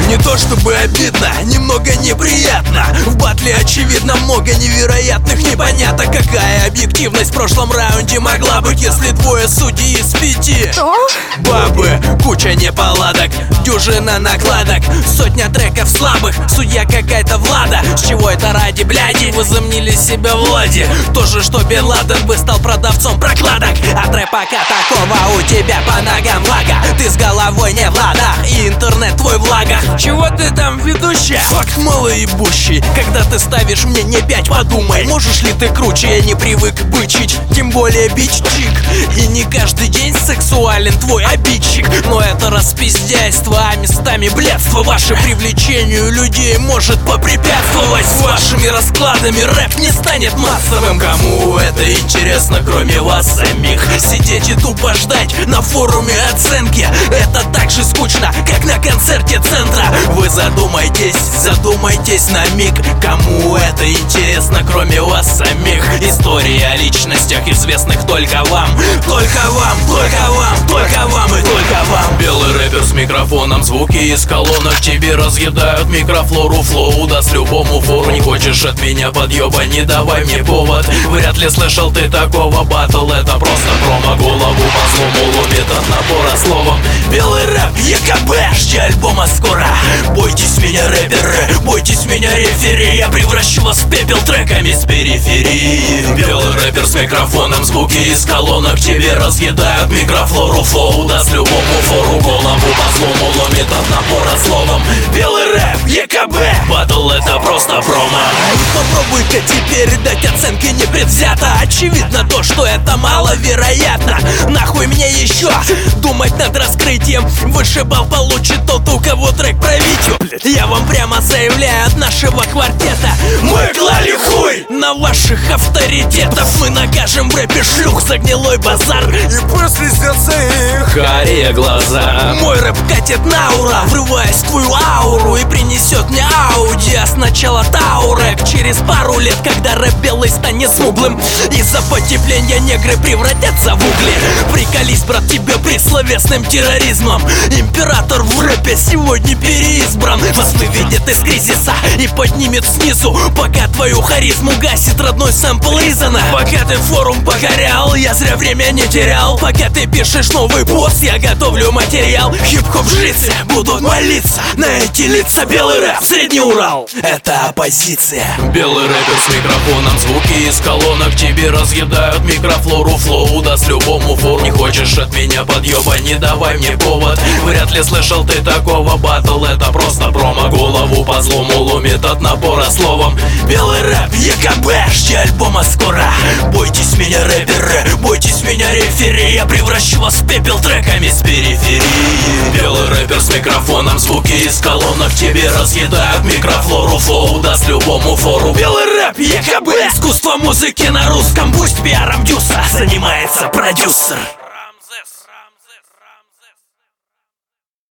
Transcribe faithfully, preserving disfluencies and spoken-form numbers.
Не то чтобы обидно, немного неприятно. В батле очевидно много невероятных непоняток. Какая объективность в прошлом раунде могла быть, если двое судей из пяти? Что? Бабы, куча неполадок, дюжина накладок, сотня треков слабых, судья какая-то Влада. С чего это ради, бляди? Возомнили себя Влади. То же, что Бен Ладен бы стал продавцом прокладок. От рэпа такого у тебя по ногам влага. Ты с головой не в ладах, и интернет твой в лагах. Чего ты там, ведущая? Факт малоебущий. Когда ты ставишь мне не пять, подумай, можешь ли ты круче? Я не привык бычить, тем более бить чик. И не каждый день сексуален твой обидчик. Но это распиздяйство, а местами блядство. Ваше привлечению людей может попрепятствовать. С вашими раскладами рэп не станет массовым. Кому это интересно, кроме вас самих? Сидеть и тупо ждать на форуме оценки — это так же скучно, как на концерте центра. Вы задумайтесь, задумайтесь на миг. Кому это интересно, кроме вас самих? Истории о личностях, известных только вам. Только вам, только вам, только вам и только вам. Белый рэпер с микрофоном, звуки из колонок тебе разъедают микрофлору. Флоу даст любому фору. Не хочешь от меня подъеба, не давай мне повод. Вряд ли слышал ты такого. Батл — это просто промо. Голову по злому ломит от напора словом. Белый рэп, ЕКБ, жди альбома скоро. Бойтесь меня, рэперы, бойтесь меня, рефери. Я превращу вас в пепел треками с периферии. Белый рэпер с микрофоном, звуки из колонок тебе разъедают микрофлору. Флоу даст любому фору. Голову по злому ломит от напора словом. Белый рэп, ЕКБ, батл — это просто промо. Попробуй-ка теперь дать оценки непредвзято. Очевидно то, что это маловероятно. Нахуй мне еще думать над раскрытием. Выше балл получит тот, у кого трек про Витю. Я вам прямо заявляю от нашего квартета: мы клали хуй на ваших авторитетов. Мы накажем в рэпе шлюх за гнилой базар. И послезятся их карие глаза. Мой рэп катит на ура, врываясь в твою ауру, и принесет мне Ауди, а сначала Таурек. Через пару лет, когда рэп белый станет смуглым, из-за потепления негры превратятся в угли. Приколись, брат, тебе пресловесным терроризмом. Император в рэпе сегодня переизбран. Вас выведет из кризиса и поднимет снизу, пока твою харизму гасит родной сэмпл Ризана. Пока ты форум покорял, я зря время не терял. Пока ты пишешь новый пост, я готовлю материал. Хип-хоп жрицы будут молиться на эти лица. Белый рэп, Средний Урал — это оппозиция. Белый рэпер с микрофоном, звуки из колонок тебе разъедают микрофлору. Флоу даст любому фору. Не хочешь от меня подъеба, не давай мне повод. Вряд ли слышал ты такого. Батл — это просто промо. Голову по злому ломит от напора словом. Белый рэп, ЕКБ, жди альбома скоро. Бойтесь меня, рэперы, бойтесь меня, рефери. Я превращу вас в пепел треками с периферии. Белый рэпер с микрофоном, звуки из колонок тебе разъедают микрофлору. Флоу даст любому фору. Белый рэп, ЕКБ, искусство музыки на русском. Пусть пиаром дюса занимается продюсер.